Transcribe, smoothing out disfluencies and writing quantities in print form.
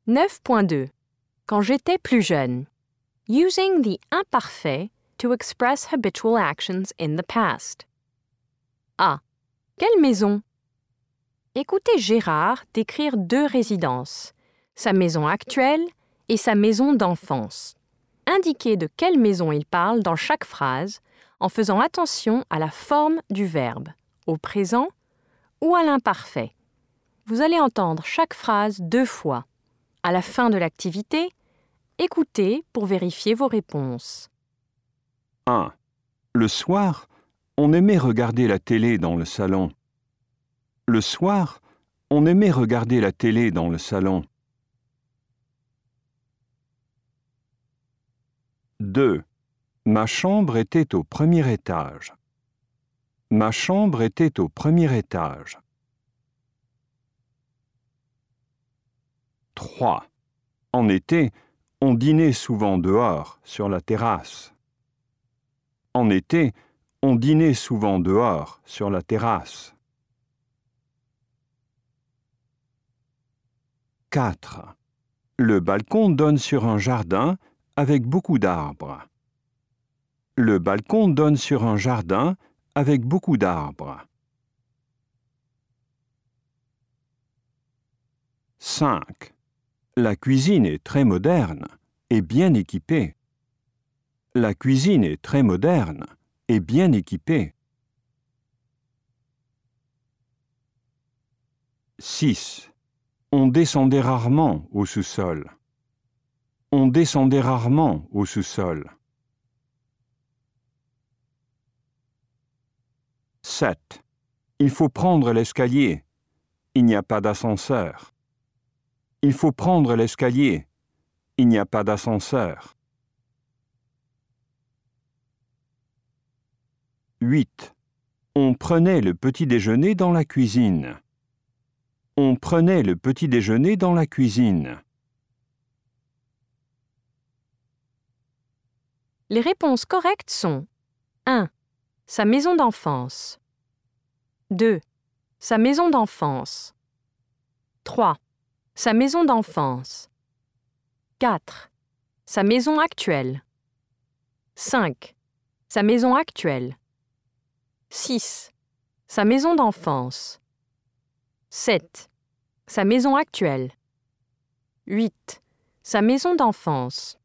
9.2. Quand j'étais plus jeune. Using the imparfait to express habitual actions in the past. A. Quelle maison? Écoutez Gérard décrire 2 résidences, sa maison actuelle et sa maison d'enfance. Indiquez de quelle maison il parle dans chaque phrase en faisant attention à la forme du verbe, au présent ou à l'imparfait. Vous allez entendre chaque phrase 2 fois. À la fin de l'activité, écoutez pour vérifier vos réponses. 1. Le soir, on aimait regarder la télé dans le salon. Le soir, on aimait regarder la télé dans le salon. 2. Ma chambre était au premier étage. Ma chambre était au premier étage. 3. En été, on dînait souvent dehors, sur la terrasse. En été, on dînait souvent dehors, sur la terrasse. 4. Le balcon donne sur un jardin avec beaucoup d'arbres. Le balcon donne sur un jardin avec beaucoup d'arbres. 5. La cuisine est très moderne et bien équipée. La cuisine est très moderne et bien équipée. 6. On descendait rarement au sous-sol. On descendait rarement au sous-sol. 7. Il faut prendre l'escalier. Il n'y a pas d'ascenseur. Il faut prendre l'escalier. Il n'y a pas d'ascenseur. 8. On prenait le petit déjeuner dans la cuisine. On prenait le petit déjeuner dans la cuisine. Les réponses correctes sont 1. Sa maison d'enfance. 2. Sa maison d'enfance. 3. Sa maison d'enfance. 4. Sa maison actuelle. 5. Sa maison actuelle. 6. Sa maison d'enfance. 7. Sa maison actuelle. 8. Sa maison d'enfance.